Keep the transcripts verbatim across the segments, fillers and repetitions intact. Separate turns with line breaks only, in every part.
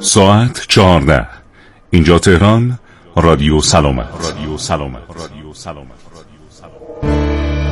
ساعت چهارده. اینجا تهران، رادیو سلامت. رادیو سلامت. رادیو سلامت. رادیو سلامت.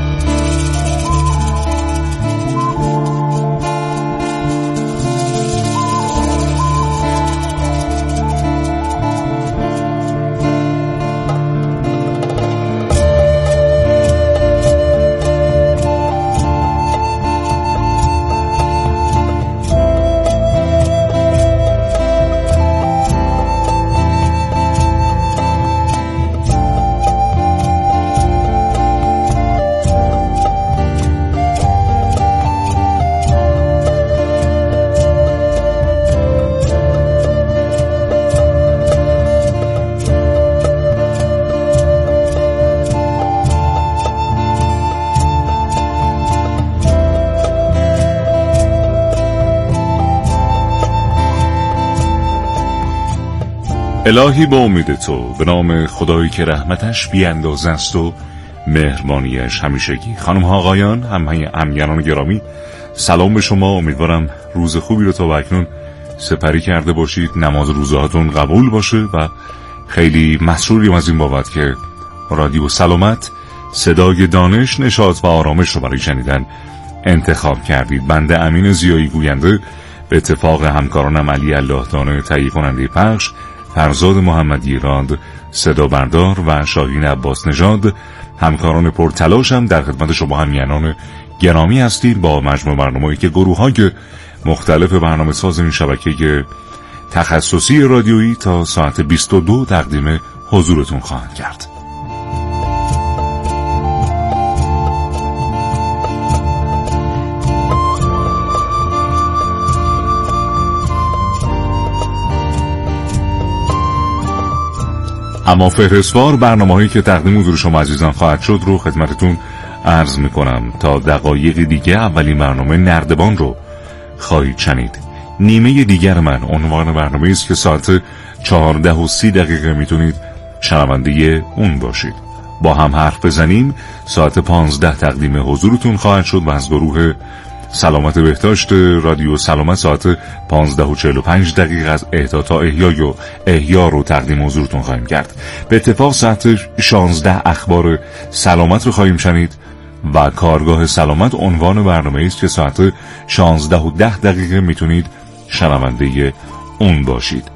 الهی با امید تو، به نام خدایی که رحمتش بی اندازه است و مهربانیش همیشگی. خانم ها آقایان، همه همگران گرامی، سلام به شما. امیدوارم روز خوبی رو تا اکنون سپری کرده باشید، نماز روزهاتون قبول باشه و خیلی مسروریم از این بابت که رادیو سلامت صدای دانش، نشاط و آرامش رو برای شنیدن انتخاب کردید. بنده امین زیایی گوینده به اتفاق همکارانم علی الله دانه تهیه کننده پخش، فرزاد محمدی راند صدا بردار و شاهین عباس نژاد همکاران پرتلاشم در خدمت شما همگران گرامی هستیم با مجموع برنامه‌ای که گروه‌های مختلف برنامه ساز این شبکه تخصصی رادیویی تا ساعت بیست و دو تقدیم حضورتون خواهند کرد. اما فهرستوار برنامه‌هایی که تقدیم حضور شما عزیزان خواهد شد رو خدمتتون عرض می‌کنم. تا دقایق دیگه اولین برنامه نردبان رو خواهید شنید. نیمه دیگر من عنوان برنامه‌ای است که ساعت چهارده و سی دقیقه میتونید شنونده اون باشید. با هم حرف بزنیم ساعت پانزده تقدیم حضورتون خواهد شد و از گروه سلامت بهداشت رادیو سلامت ساعت پانزده و چهل و پنج دقیقه از اهدا تا احیای و احیا رو تقدیم حضورتون خواهیم کرد. به اتفاق ساعت شانزده اخبار سلامت رو خواهیم شنید و کارگاه سلامت عنوان برنامه است که ساعت شانزده و ده دقیقه میتونید شنونده اون باشید.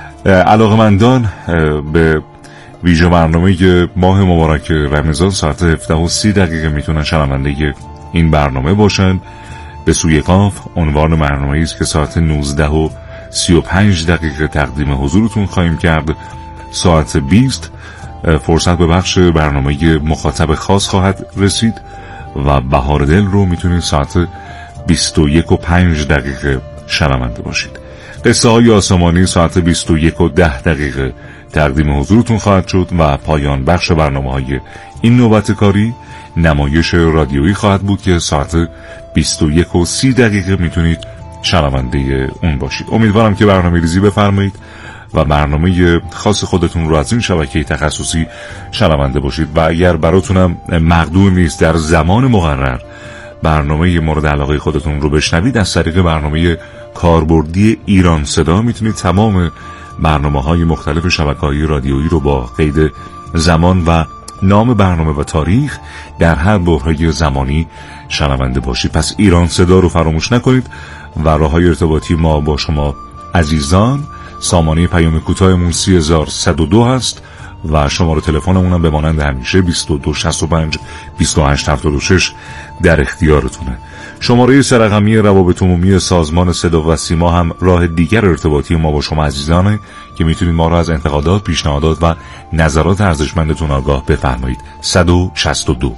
علاقمندان به ویژه برنامه ماه مبارک رمضان ساعت هفده و سی دقیقه میتونن شنونده این برنامه باشن. به سوی قاف عنوان برنامه‌ای است که ساعت نوزده و سی و پنج دقیقه تقدیم حضورتون خواهیم کرد. ساعت بیست فرصت به بخش برنامه مخاطب خاص خواهد رسید و بهار دل رو میتونید ساعت بیست و یک و پنج دقیقه شنونده باشید. قصه های آسمانی ساعت بیست و یک و ده دقیقه تقدیم حضورتون خواهد شد و پایان بخش برنامه های این نوبت کاری نمایش رادیویی خواهد بود که ساعت بیست و یک و سی دقیقه میتونید شنونده اون باشید. امیدوارم که برنامه ریزی بفرمایید و برنامه خاص خودتون رو از این شبکه تخصصی شنونده باشید و اگر براتونم مقدور نیست در زمان مقرر برنامه مورد علاقه خودتون رو بشنوید، از طریق برنامه کاربردی ایران صدا میتونید تمام برنامه‌های مختلف شبکه‌های رادیویی رو با قید زمان و نام برنامه و تاریخ در هر بحران زمانی شنونده باشید. پس ایران صدا رو فراموش نکنید و راه‌های ارتباطی ما با شما عزیزان سامانه پیام کوتاهمون سه هزار و صد و دو هست و شماره تلفنمون هم به مانند همیشه بیست و دو شصت و پنج بیست و هشت هفتاد و شش در اختیارتونه. شماره سه رقمی روابط عمومی سازمان صدا و سیما هم راه دیگر ارتباطی ما با شما عزیزانه که میتونید ما را از انتقادات، پیشنهادات و نظرات ارزشمندتون آگاه بفرمایید. صد و شصت و دو.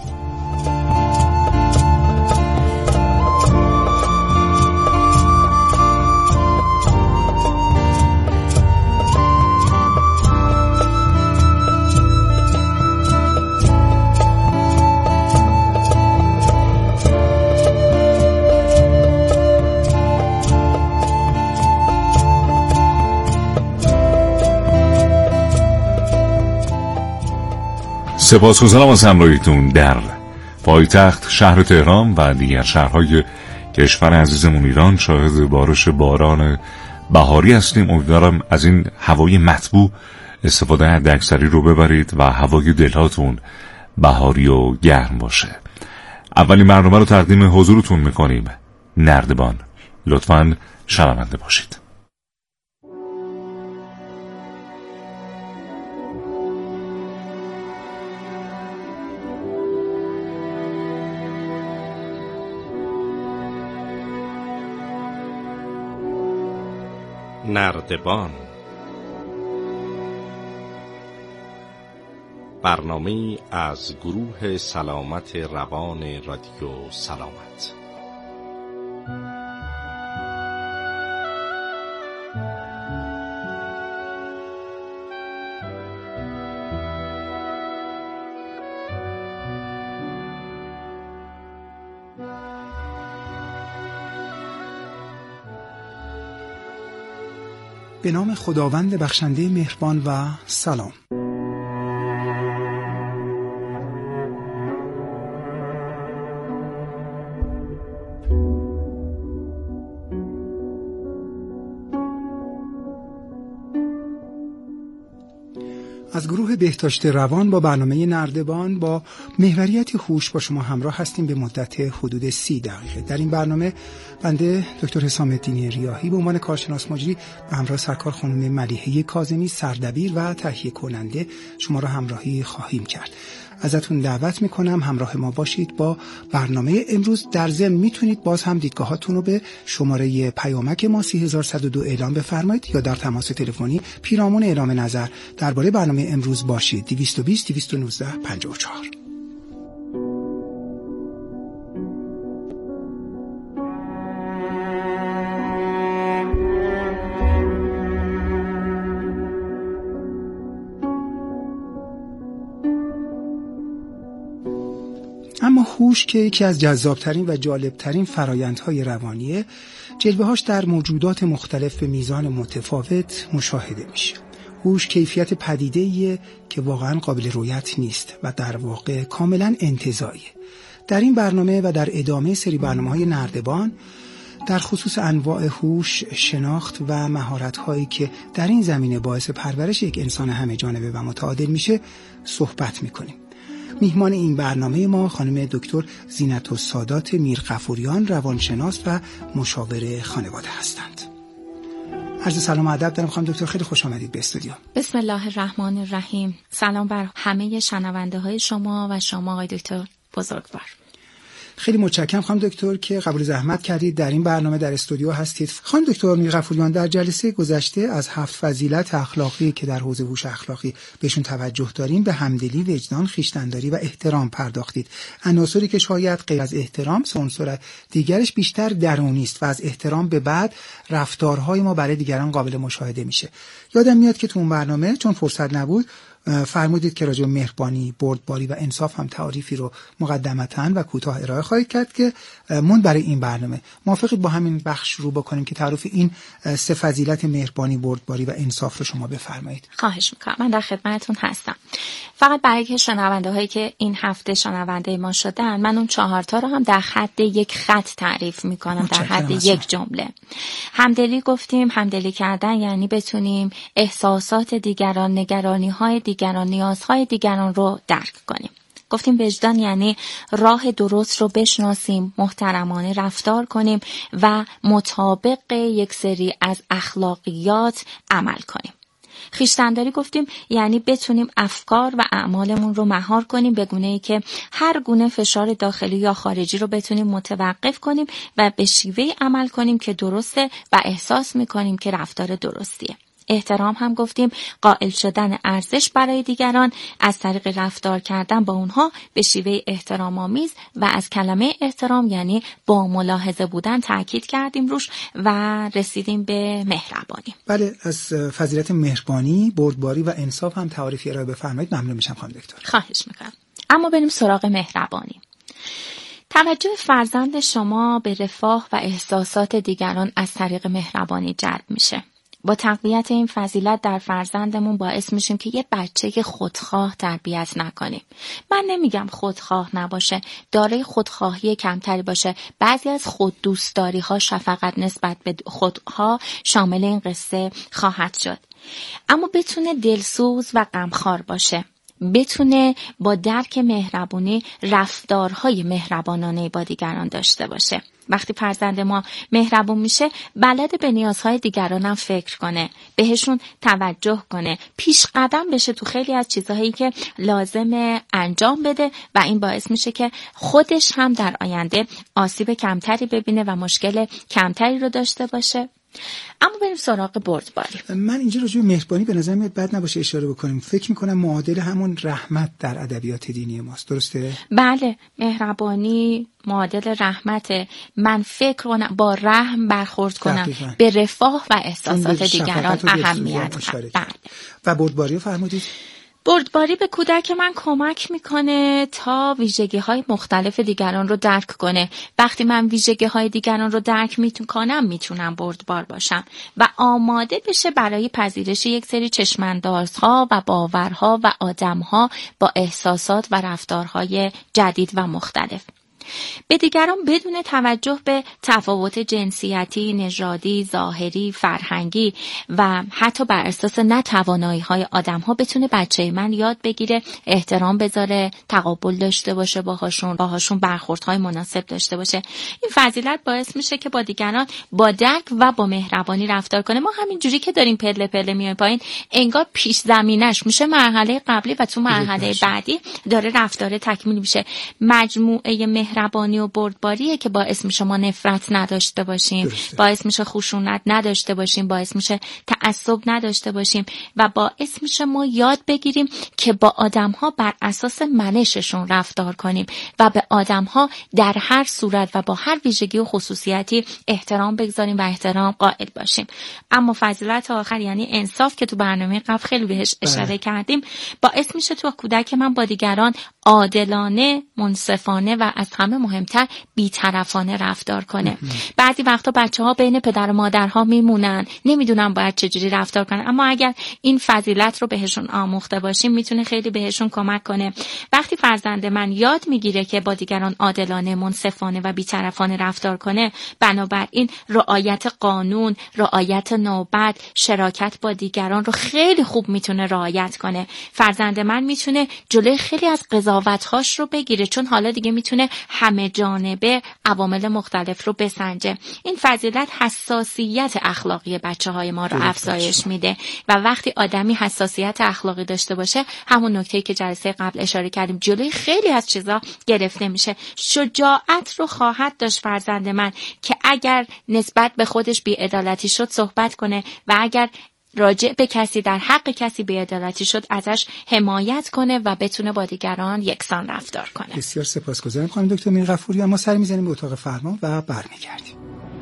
سپاسگزارم از همراهیتون در پایتخت شهر تهران و دیگر شهرهای کشور عزیزمون ایران. شاهد بارش باران بهاری هستیم. امیدوارم از این هوای مطبوع استفاده حداکثری رو ببرید و هوای دلهاتون بهاری و گرم باشه. اولین برنامه رو تقدیم حضورتون میکنیم. نردبان. لطفاً شنونده باشید.
نردبان، برنامه‌ای از گروه سلامت روان رادیو سلامت.
به نام خداوند بخشنده مهربان و سلام. از گروه بهداشت روان با برنامه نردبان با محوریت هوش با شما همراه هستیم به مدت حدود سی دقیقه. در این برنامه بنده دکتر حسام الدین ریاحی به عنوان کارشناس مجری به همراه سرکار خانم ملیحه کاظمی سردبیر و تهیه کننده شما را همراهی خواهیم کرد. ازتون دعوت میکنم همراه ما باشید با برنامه امروز. در ضمن میتونید باز هم دیدگاهاتون رو به شماره پیامک ما سه هزار و صد و دو اعلام بفرمایید یا در تماس تلفنی پیرامون اعلام نظر درباره برنامه امروز باشید. دویست و بیست دویست و نوزده پنجاه و چهار. اما هوش که یکی از جذابترین و جالبترین فرایندهای روانیه، جلوه‌هاش در موجودات مختلف به میزان متفاوت مشاهده میشه. هوش کیفیت پدیده‌ایه که واقعاً قابل رؤیت نیست و در واقع کاملاً انتزاعیه. در این برنامه و در ادامه سری برنامه‌های نردبان در خصوص انواع هوش، شناخت و مهارت‌هایی که در این زمینه باعث پرورش یک انسان همه‌جانبه و متعادل میشه صحبت می‌کنیم. میهمان این برنامه ما خانم دکتر زینت‌السادات میرغفوریان، روانشناس و مشاور خانواده هستند. عرض سلام و ادب دارم خانم دکتر، خیلی خوش آمدید به استودیو.
بسم الله الرحمن الرحیم. سلام بر همه شنونده های شما و شما آقای دکتر بزرگوار.
خیلی متشکرم خانم دکتر که قبول زحمت کردید در این برنامه در استودیو هستید. خانم دکتر میرغفوریان، در جلسه گذشته از هفت فضیلت اخلاقی که در حوزه هوش اخلاقی بهشون توجه داریم به همدلی، وجدان، خویشتن‌داری و احترام پرداختید. عناصری که شاید غیر از احترام عنصر دیگرش بیشتر درونی است و از احترام به بعد رفتارهای ما برای دیگران قابل مشاهده میشه. یادم میاد که تو اون برنامه چون فرصت نبود فرمودید که راجع به مهربانی، بردباری و انصاف هم تعریفی رو مقدمتاً و کوتاه ارائه خواهید کرد که من برای این برنامه موافقید با همین بخش شروع بکنیم که تعریف این سه فضیلت مهربانی، بردباری و انصاف رو شما بفرمایید.
خواهش میکنم، من در خدمتتون هستم. فقط برای که شنونده هایی که این هفته شنونده ما شدن، من اون چهار تا رو هم در حد یک خط تعریف میکنم، در حد اصلا. یک جمله. همدلی گفتیم، همدلی کردن یعنی بتونیم احساسات دیگران، نگرانی های دیگران، نیازهای دیگران رو درک کنیم. گفتیم وجدان یعنی راه درست رو بشناسیم، محترمانه رفتار کنیم و مطابق یک سری از اخلاقیات عمل کنیم. خویشتن‌داری گفتیم یعنی بتونیم افکار و اعمالمون رو مهار کنیم به گونه‌ای که هر گونه فشار داخلی یا خارجی رو بتونیم متوقف کنیم و به شیوهی عمل کنیم که درسته و احساس می‌کنیم که رفتار درستیه. احترام هم گفتیم قائل شدن ارزش برای دیگران از طریق رفتار کردن با اونها به شیوه احترام آمیز و از کلمه احترام یعنی با ملاحظه بودن تاکید کردیم روش و رسیدیم به مهربانی.
بله، از فضیلت مهربانی، بردباری و انصاف هم تعریفی ارائه بفرمایید. ممنون میشم خانم دکتر.
خواهش میکنم. اما بریم سراغ مهربانی. توجه فرزند شما به رفاه و احساسات دیگران از طریق مهربانی جلب میشه. با تقویت این فضیلت در فرزندمون باعث میشیم که یه بچه خودخواه تربیت نکنیم. من نمیگم خودخواه نباشه، دارای خودخواهی کمتری باشه. بعضی از خود دوستداری ها، شفقت نسبت به خودها شامل این قصه خواهد شد. اما بتونه دلسوز و غمخوار باشه، بتونه با درک مهربونی رفتارهای مهربانانه با دیگران داشته باشه. وقتی فرزند ما مهربون میشه، بلد به نیازهای دیگران هم فکر کنه، بهشون توجه کنه، پیش قدم بشه تو خیلی از چیزهایی که لازمه انجام بده و این باعث میشه که خودش هم در آینده آسیب کمتری ببینه و مشکل کمتری رو داشته باشه. اما بریم سراغ بردباری.
من اینجا راجع به مهربانی به نظر میاد بد نباشه اشاره بکنیم. فکر میکنم معادل همون رحمت در ادبیات دینی ماست، درسته؟
بله، مهربانی معادل رحمته. من فکر کنم با رحم برخورد کنم، دقیقا. به رفاه و احساسات دیگران اهمیت بدم.
و بردباری رو فرمودید؟
بردباری به کودک من کمک میکنه تا ویژگی‌های مختلف دیگران رو درک کنه. وقتی من ویژگی‌های دیگران رو درک میتونم میتونم بردبار باشم و آماده بشه برای پذیرش یک سری چشماندازها و باورها و آدم‌ها با احساسات و رفتارهای جدید و مختلف. به دیگران بدون توجه به تفاوت جنسیتی، نژادی، ظاهری، فرهنگی و حتی بر اساس نتوانایی‌های آدم‌ها بتونه بچه من یاد بگیره، احترام بذاره، تقابل داشته باشه باهاشون، باهاشون برخوردهای مناسب داشته باشه. این فضیلت باعث میشه که با دیگران با درک و با مهربانی رفتار کنه. ما همینجوری که داریم پله پله میایم پایین، انگار پیش زمینش میشه مرحله قبلی و تو مرحله بعدی داره رفتار تکمیل میشه. مجموعه مهربانی و بردباریه که باعث میشه ما نفرت نداشته باشیم، درسته. باعث میشه خشونت نداشته باشیم، باعث میشه تعصب نداشته باشیم و باعث میشه ما یاد بگیریم که با آدم‌ها بر اساس منششون رفتار کنیم و به آدم‌ها در هر صورت و با هر ویژگی و خصوصیتی احترام بگذاریم و احترام قائل باشیم. اما فضیلت آخر یعنی انصاف که تو برنامه قبل خیلی بهش اشاره بله. کردیم، باعث میشه تو کودک من با دیگران عادلانه، منصفانه و از همه مهمتر بی‌طرفانه رفتار کنه. بعضی وقتا بچه‌ها بین پدر و مادرها میمونن، نمیدونن باید چجوری رفتار کنن، اما اگر این فضیلت رو بهشون آموخته باشیم میتونه خیلی بهشون کمک کنه. وقتی فرزند من یاد میگیره که با دیگران عادلانه، منصفانه و بی‌طرفانه رفتار کنه، بنابراین رعایت قانون، رعایت نوبت، شراکت با دیگران رو خیلی خوب میتونه رعایت کنه. فرزند من میتونه جلوی خیلی از قضاوت‌هاش رو بگیره، چون حالا دیگه میتونه همه جانبه عوامل مختلف رو بسنجه. این فضیلت حساسیت اخلاقی بچه‌های ما رو افزایش میده و وقتی آدمی حساسیت اخلاقی داشته باشه، همون نکته‌ای که جلسه قبل اشاره کردیم، جلوی خیلی از چیزا گرفته میشه. شجاعت رو خواهد داشت فرزند من که اگر نسبت به خودش بی‌عدالتی شد صحبت کنه و اگر راجع به کسی در حق کسی بی‌عدالتی شد ازش حمایت کنه و بتونه با دیگران یکسان رفتار کنه.
بسیار سپاسگزارم خانم دکتر میرغفوری. ما سر میزنیم به اتاق فرمان و برمیگردیم.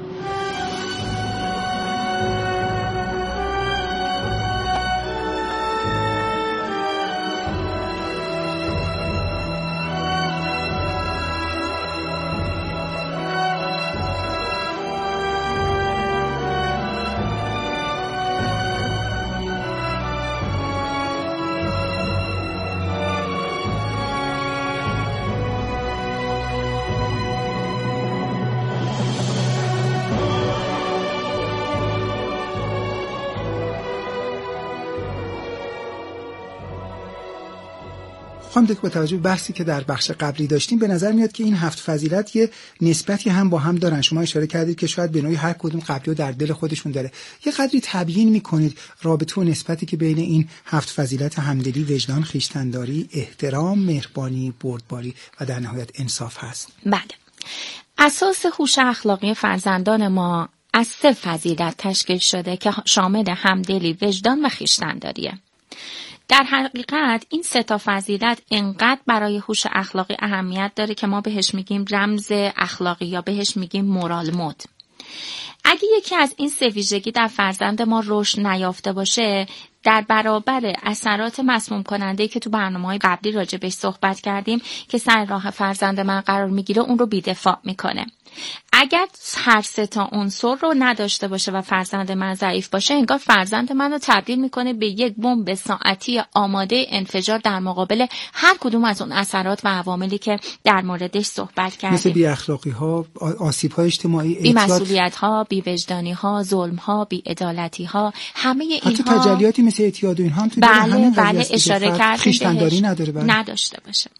خانم دکتر، با توجه به بحثی که در بخش قبلی داشتیم به نظر میاد که این هفت فضیلت یه نسبتی هم با هم دارن. شما اشاره کردید که شاید به نوعی هر کدوم قبلی و در دل خودشون داره. یه قدری تبیین میکنید رابطه و نسبتی که بین این هفت فضیلت همدلی، وجدان، خویشتن‌داری، احترام، مهربانی، بردباری و در نهایت انصاف هست.
بله. اساس هوش اخلاقی فرزندان ما از سه فضیلت تشکیل شده که شامل همدلی، وجدان و خویشتن‌داریه. در حقیقت این سه تا فضیلت انقدر برای هوش اخلاقی اهمیت داره که ما بهش میگیم رمز اخلاقی یا بهش میگیم مورال مود. اگه یکی از این سه ویژگی در فرزند ما رشد نیافته باشه، در برابر اثرات مسموم کننده که تو برنامه‌های قبلی راجع بهش صحبت کردیم که سر راه فرزند من قرار میگیره اون رو بی‌دفاع میکنه. اگر هر سه تا عنصر رو نداشته باشه و فرزند من ضعیف باشه، انگار فرزند من رو تبدیل میکنه به یک بمب ساعتی آماده انفجار در مقابل هر کدوم از اون اثرات و عواملی که در موردش صحبت کردیم،
مثل بی اخلاقی ها، آسیب های اجتماعی،
بی مسئولیت ها، بی وجدانی ها، ظلم ها، بی عدالتی ها، همه اینها،
حتی تجلیاتی مثل اعتیاد و اینها هم تو
بله
همین
بله اشاره کردیم
خویشتن‌داری نداره بله.
نداشته باشه.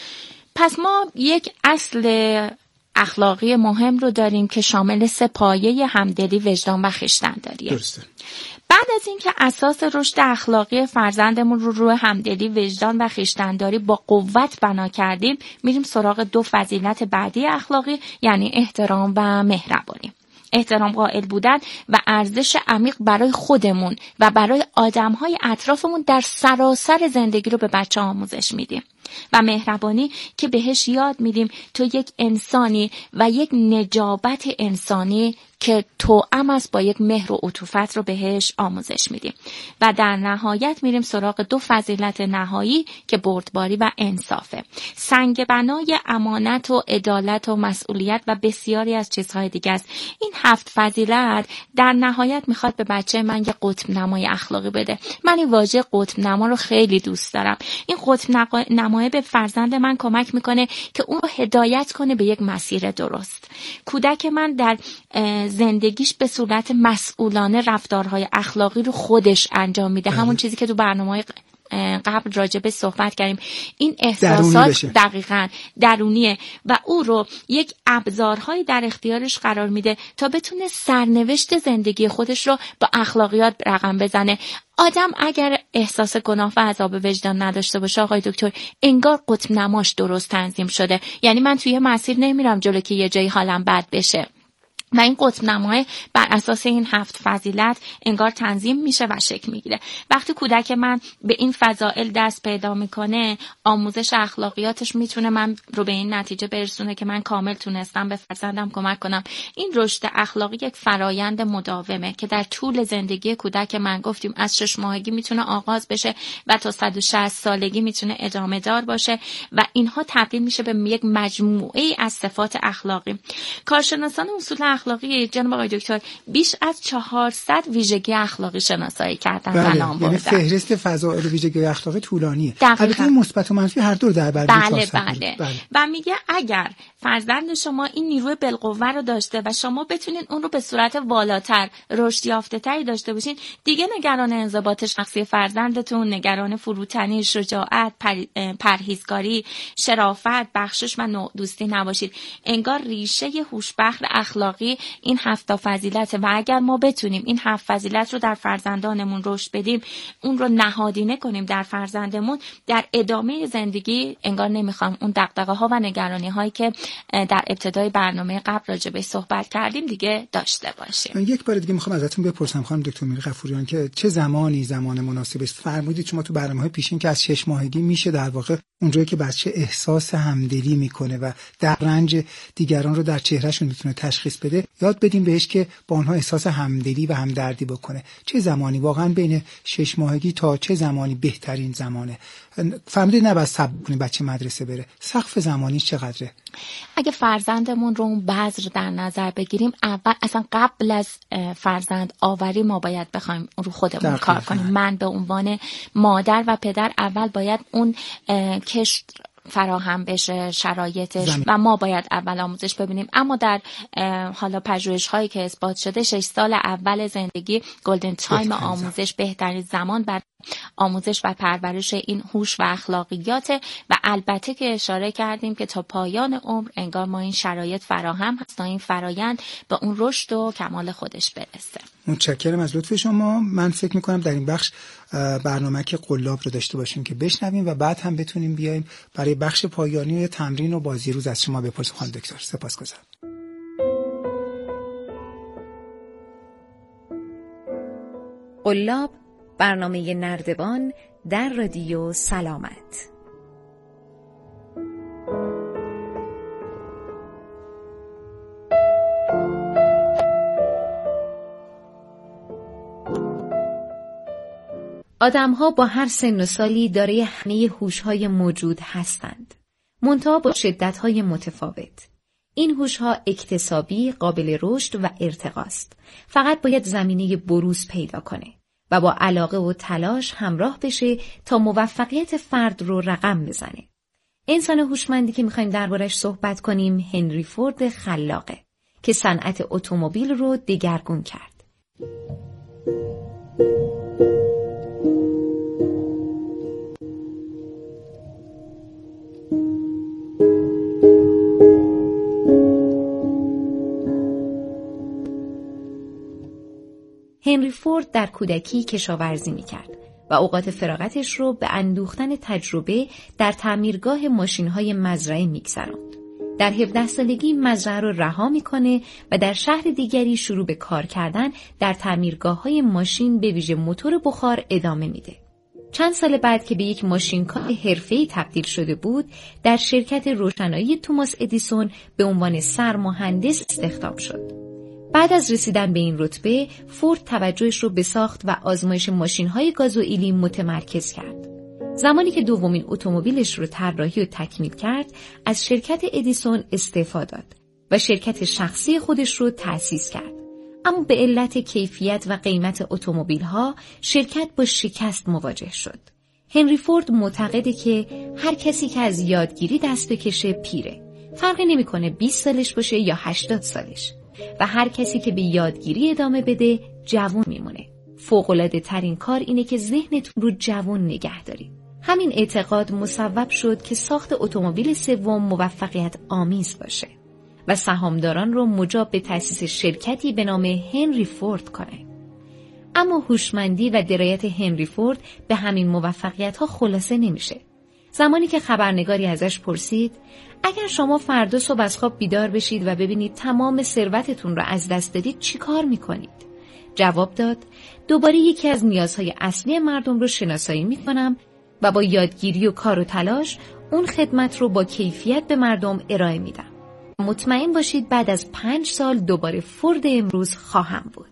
پس ما یک اصل اخلاقی مهم رو داریم که شامل سه پایه همدلی، وجدان و خویشتن‌داریه.
درسته.
بعد از اینکه اساس رشد اخلاقی فرزندمون رو روی همدلی، وجدان و خویشتن‌داری با قوت بنا کردیم، میریم سراغ دو فضیلت بعدی اخلاقی، یعنی احترام و مهربانی. احترام قائل بودن و ارزش عمیق برای خودمون و برای آدم‌های اطرافمون در سراسر زندگی رو به بچه آموزش میدیم. و مهربانی که بهش یاد میدیم تو یک انسانی و یک نجابت انسانی که توأم است با یک مهر و عطوفت رو بهش آموزش میدیم. و در نهایت میریم سراغ دو فضیلت نهایی که بردباری و انصافه. سنگ بنای امانت و عدالت و مسئولیت و بسیاری از چیزهای دیگه است. این هفت فضیلت در نهایت میخواد به بچه من یک قطب نمای اخلاقی بده. من این واژه قطب نما رو خیلی دوست دارم. این قطب نمای به فرزند من کمک میکنه که اون رو هدایت کنه به یک مسیر درست. کودک من در زندگیش به صورت مسئولانه رفتارهای اخلاقی رو خودش انجام میده. همون چیزی که تو برنامه‌های قبل راجع به صحبت کردیم. این احساسات دقیقاً درونیه و او رو یک ابزارهایی در اختیارش قرار میده تا بتونه سرنوشت زندگی خودش رو با اخلاقیات رقم بزنه. آدم اگر احساس گناه و عذاب وجدان نداشته باشه آقای دکتر، انگار قطب نماش درست تنظیم شده. یعنی من توی مسیر نمیرم جلو که یه جایی حالم بد بشه. و این قطب نمای بر اساس این هفت فضیلت انگار تنظیم میشه و شکل میگیره. وقتی کودک من به این فضائل دست پیدا میکنه، آموزش اخلاقیاتش میتونه من رو به این نتیجه برسونه که من کامل تونستم به فرزندم کمک کنم. این رشد اخلاقی یک فرایند مداومه که در طول زندگی کودک من گفتیم از شش ماهگی میتونه آغاز بشه و تا صد و شصت سالگی میتونه ادامه دار باشه و اینها تبدیل میشه به یک مجموعه از صفات اخلاقی. کارشناسان اصول اخلاقی جناب آقای دکتر بیش از چهارصد ویژگی اخلاقی شناسایی کردن.
بله،
نام
یعنی
بردن.
فهرست فضائل ویژگی اخلاقی طولانیه.
دقیقاً.
البته مثبت و منفی هر دو در بر
بله بله. بله و میگه اگر فرزند شما این نیروی بالقوه رو داشته و شما بتونین اون رو به صورت والاتر رشد یافته تری داشته باشین، دیگه نگران انضباط شخصی فرزندتون، نگران فروتنی، شجاعت، پر... پرهیزکاری، شرافت، بخشش و نوع دوستی نباشید. انگار ریشه هوشبخت اخلاقی این هفت فضیلت و اگر ما بتونیم این هفت فضیلت رو در فرزندانمون رشد بدیم، اون رو نهادینه کنیم در فرزندمون، در ادامه زندگی انگار نمیخوام اون دغدغه ها و نگرانی هایی که در ابتدای برنامه قبل راجع بهش صحبت کردیم دیگه داشته باشیم.
یک بار دیگه میخوام ازتون بپرسم خانم دکتر میری غفوریان که چه زمانی زمان مناسبی است؟ فرمودید شما تو برنامه‌های پیشین که از شش ماهگی میشه در واقع اونجایی که بچه احساس همدلی میکنه و در رنج دیگران رو در چهرهشون میتونه تشخیص بده، یاد بدیم بهش که با اونها احساس همدلی و همدردی بکنه. چه زمانی واقعا بین شش ماهگی تا چه زمانی بهترین زمانه؟ فهمیدید نباید صبر کنیم بچه مدرسه بره. سقف زمانی چقدره؟
اگه فرزندمون رو اون بذر در نظر بگیریم، اول اصلا قبل از فرزند آوری ما باید بخوایم رو خودمون کار کنیم. من به عنوان مادر و پدر اول باید اون کشت فراهم بشه، شرایطش زمین. و ما باید اول آموزش ببینیم. اما در حالا پژوهش هایی که اثبات شده شش سال اول زندگی گلدن تایم آموزش، بهترین زمان بر آموزش و پرورش این هوش و اخلاقیات و البته که اشاره کردیم که تا پایان عمر انگار ما این شرایط فراهم هست تا این فرایند به اون رشد و کمال خودش برسه.
متشکرم از لطف شما. من فکر میکنم در این بخش برنامه که قلاب رو داشته باشیم که بشنویم و بعد هم بتونیم بیایم برای بخش پایانی تمرین و بازی روز از شما بپرسیم. خانم دکتر سپاسگزارم.
قلاب، برنامه نردبان در رادیو سلامت. آدم‌ها با هر سن و سالی دارای همه هوش‌های موجود هستند، منتها با شدت‌های متفاوت. این هوش‌ها اکتسابی، قابل رشد و ارتقاست. فقط باید زمینه بروز پیدا کنه و با علاقه و تلاش همراه بشه تا موفقیت فرد رو رقم بزنه. انسان هوشمندی که می‌خوایم دربارش صحبت کنیم هنری فورد خلاقه که صنعت اتومبیل رو دگرگون کرد. هنری فورد در کودکی کشاورزی می‌کرد و اوقات فراغتش رو به اندوختن تجربه در تعمیرگاه ماشین‌های مزرعه می‌گذروند. در هفده سالگی مزرعه رو رها می‌کنه و در شهر دیگری شروع به کار کردن در تعمیرگاه‌های ماشین به ویژه موتور بخار ادامه میده. چند سال بعد که به یک ماشینکار حرفه‌ای تبدیل شده بود، در شرکت روشنایی توماس ادیسون به عنوان سرمهندس استخدام شد. بعد از رسیدن به این رتبه، فورد توجهش رو به ساخت و آزمایش ماشین‌های گازوئیلی متمرکز کرد. زمانی که دومین اتومبیلش رو طراحی و تکمیل کرد، از شرکت ادیسون استعفا داد و شرکت شخصی خودش رو تأسیس کرد. اما به علت کیفیت و قیمت اتومبیل‌ها، شرکت با شکست مواجه شد. هنری فورد معتقده که هر کسی که از یادگیری دست بکشه پیره. فرقی نمی‌کنه بیست سالش باشه یا هشتاد سالش. و هر کسی که به یادگیری ادامه بده جوان میمونه. فوق‌العاده ترین کار اینه که ذهنتون رو جوان نگه دارید. همین اعتقاد مصوب شد که ساخت اتومبیل سوم موفقیت آمیز باشه و سهامداران رو مجاب به تأسیس شرکتی به نام هنری فورد کنه. اما هوشمندی و درایت هنری فورد به همین موفقیت‌ها خلاصه نمیشه. زمانی که خبرنگاری ازش پرسید اگر شما فردا صبح از خواب بیدار بشید و ببینید تمام ثروتتون رو از دست دادید چی کار میکنید؟ جواب داد دوباره یکی از نیازهای اصلی مردم رو شناسایی میکنم و با یادگیری و کار و تلاش اون خدمت رو با کیفیت به مردم ارائه میدم. مطمئن باشید بعد از پنج سال دوباره فورد امروز خواهم بود.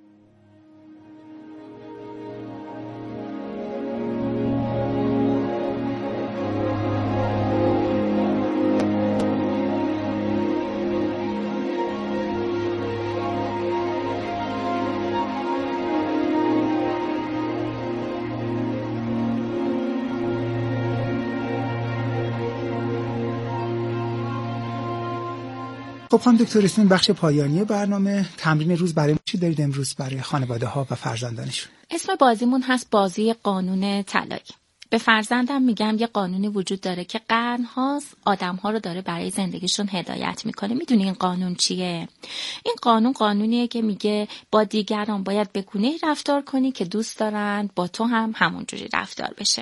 خب خانم دکتر اسمین، بخش پایانی برنامه تمرین روز برای ما چی دارید امروز برای خانواده ها و فرزندانشون؟
اسم بازیمون هست بازی قانون طلایی. به فرزندم میگم یه قانونی وجود داره که قرن‌هاست آدم‌ها رو داره برای زندگیشون هدایت میکنه. میدونی این قانون چیه؟ این قانون قانونیه که میگه با دیگران باید به گونه‌ای رفتار کنی که دوست دارن با تو هم همونجوری رفتار بشه.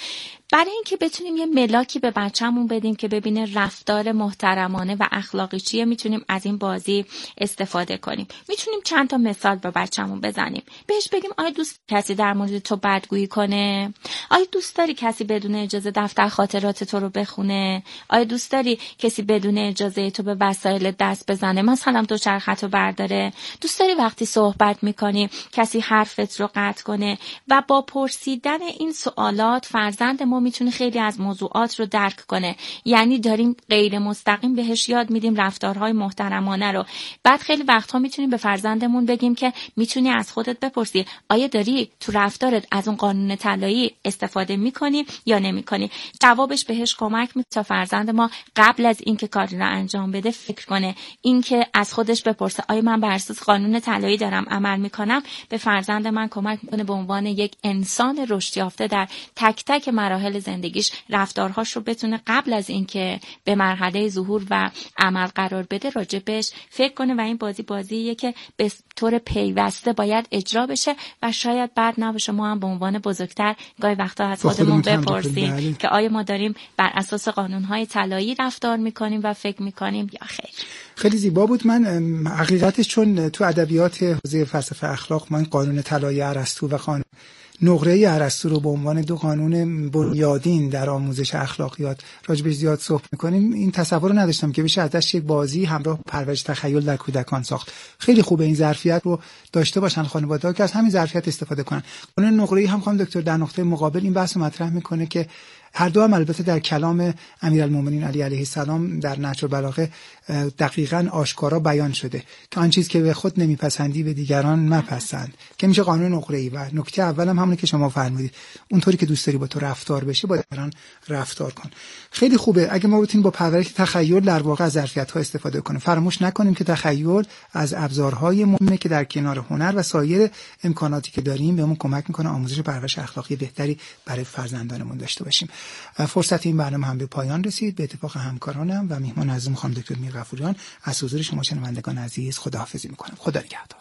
برای اینکه بتونیم یه ملاکی به بچه‌مون بدیم که ببینه رفتار محترمانه و اخلاقی چیه، میتونیم از این بازی استفاده کنیم. میتونیم چند تا مثال به بچه‌مون بزنیم. بهش بگیم آیا دوست کسی در مورد تو بدگویی کنه؟ آیا دوست داری کسی بدون اجازه دفتر خاطرات تو رو بخونه؟ آیا دوست داری کسی بدون اجازه تو به وسایل دست بزنه، مثلا دوچرخه‌تو برداره؟ دوست داری وقتی صحبت میکنی کسی حرفت رو قطع کنه؟ و با پرسیدن این سوالات فرزند ما میتونه خیلی از موضوعات رو درک کنه. یعنی داریم غیر مستقیم بهش یاد میدیم رفتارهای محترمانه رو. بعد خیلی وقتها میتونیم به فرزندمون بگیم که میتونی از خودت بپرسی آیا داری تو رفتارت از اون قانون طلایی استفاده میکنی یا نمیکنی؟ جوابش بهش کمک میکنه تا فرزند ما قبل از اینکه کاری رو انجام بده فکر کنه. اینکه از خودش بپرسه آیا من بر اساس قانون طلایی دارم عمل میکنم، به فرزند من کمک میکنه به عنوان یک انسان رشد یافته در تک تک مراحل زندگیش رفتارهاش رو بتونه قبل از اینکه به مرحله ظهور و عمل قرار بده راجبش فکر کنه. و این بازی بازیه که به طور پیوسته باید اجرا بشه و شاید بعد نباشه ما هم به عنوان بزرگتر گاهی وقتا از خودمون بپرسیم که آیا ما داریم بر اساس قانونهای طلایی رفتار میکنیم و فکر میکنیم یا خیر.
خیلی زیبا بود. من حقیقتش چون تو ادبیات حوزه فلسفه اخلاق ما این قانون طلایی ارسطو و قانون نقره ارسطو رو به عنوان دو قانون بنیادین در آموزش اخلاقیات راجبش زیاد صحبت می‌کنیم، این تصور رو نداشتم که بشه ازش یک بازی همراه پرورش تخیل در کودکان ساخت. خیلی خوبه این ظرفیت رو داشته باشن خانواده‌ها که از همین ظرفیت استفاده کنن. قانون نقره‌ای هم خانم دکتر در نقطه مقابل این بحث رو مطرح می‌کنه که هر دو هم البته در کلام امیرالمومنین علی علیه السلام در نهج البلاغه دقیقاً آشکارا بیان شده که آن چیز که به خود نمیپسندی به دیگران مپسند، که میشه قانون نقره‌ای. و نکته اول هم همونه که شما فرمودید، اونطوری که دوست داری با تو رفتار بشه با دیگران رفتار کن. خیلی خوبه اگه ما بتونیم با پرورش تخیل در واقع از ظرفیت‌ها استفاده کنیم. فراموش نکنیم که تخیل از ابزارهای مهمه که در کنار هنر و سایر امکاناتی که داریم بهمون کمک میکنه آموزش و پرورش اخلاقی بهتری برای فرزندانمون داشته باشیم. فرصت این برنامه هم به پایان رسید. به اتفاق همکارانم و میهمان عزیزم خانم دکتر میر غفوریان از حضور شما شنوندگان عزیز خداحافظی میکنم. خدا نگهدار.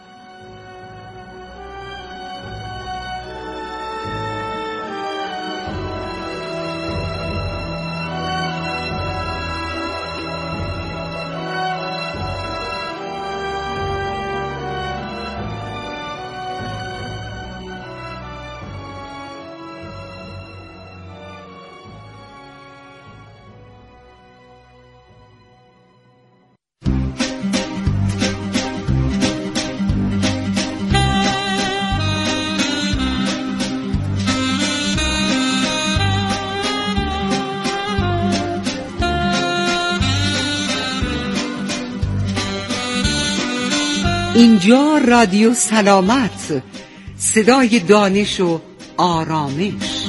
اینجا رادیو سلامت، صدای دانش و آرامش.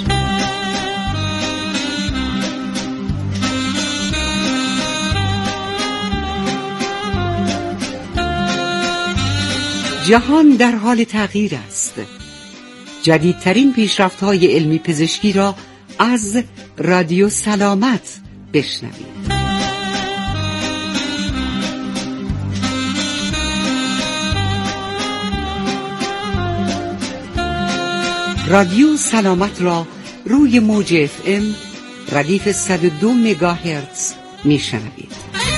جهان در حال تغییر است. جدیدترین پیشرفت‌های علمی پزشکی را از رادیو سلامت بشنوید. رادیو سلامت را روی موج اف ام ردیف صد و دو مگاهرتز میشنوید.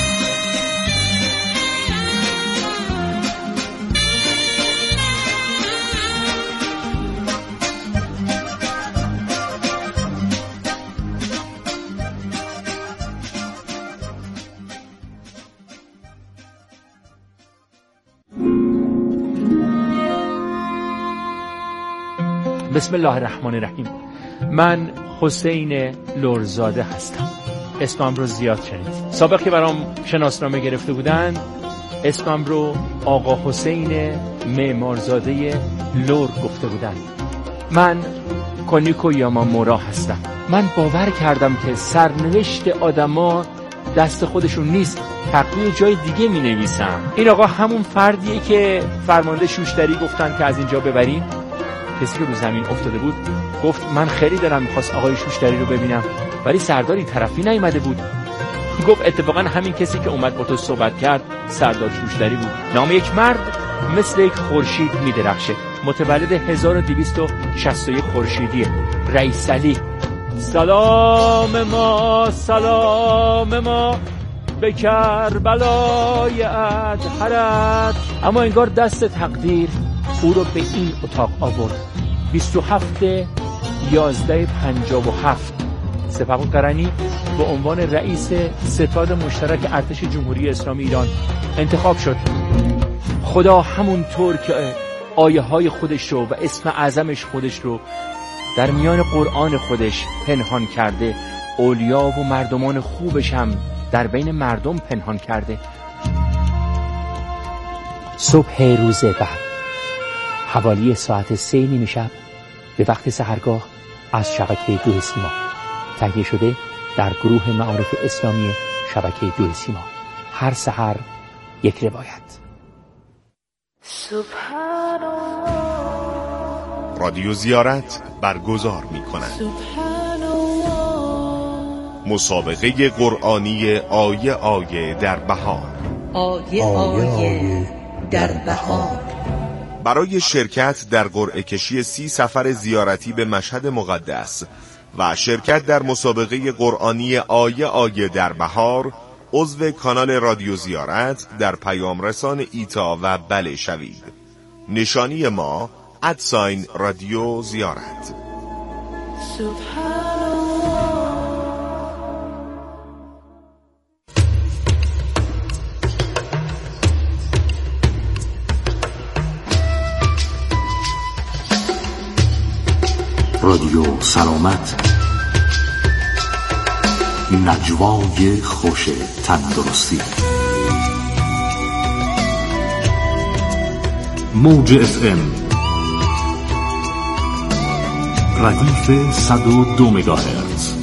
بسم الله الرحمن الرحیم. من حسین لرزاده هستم. اسمم رو زیاد شنید. سابق که برام شناسنامه گرفته بودن اسمم رو آقا حسین معمارزاده لور گفته بودن. من کونیکو یامامورا هستم. من باور کردم که سرنوشت آدما دست خودشون نیست، تقدیر جای دیگه می نویسن. این آقا همون فردیه که فرمانده شوشتری گفتن که از اینجا ببرین. کسی که رو زمین افتاده بود گفت من خیلی دلم میخواست آقای شوشتری رو ببینم، ولی سرداری طرفی نیامده بود. گفت اتفاقا همین کسی که اومد با تو صحبت کرد سردار شوشتری بود. نام یک مرد مثل یک خورشید میدرخشه. متولد هزار و دویست و شصت و یک خورشیدیه. رئیس علی. سلام ما سلام ما به کربلای ادهرت. اما انگار دست تقدیر او رو به این اتاق آورد. بیست و هفت یازده پنجاه و هفت سپهبد قرنی به عنوان رئیس ستاد مشترک ارتش جمهوری اسلامی ایران انتخاب شد. خدا همونطور که آیه های خودش رو و اسم اعظمش خودش رو در میان قرآن خودش پنهان کرده، اولیا و مردمان خوبش هم در بین مردم پنهان کرده.
صبح روز بعد حوالی ساعت سه نیمه شب به وقت سحرگاه از شبکه دو سیما تهیه شده در گروه معارف اسلامی شبکه دو سیما. هر سحر یک روایت.
رادیو زیارت برگزار می کند مسابقه قرآنی آیه آیه در بهار.
آیه آیه در بهار.
برای شرکت در قرعه کشی سی سفر زیارتی به مشهد مقدس و شرکت در مسابقه قرآنی آیه آیه در بهار، عضو کانال رادیو زیارت در پیام رسان ایتا و بله شوید. نشانی ما ادساین رادیو زیارت.
رادیو سلامت، نجوای خوش تندرستی. موج اف ام ردیف صد و دو مگاهرتز.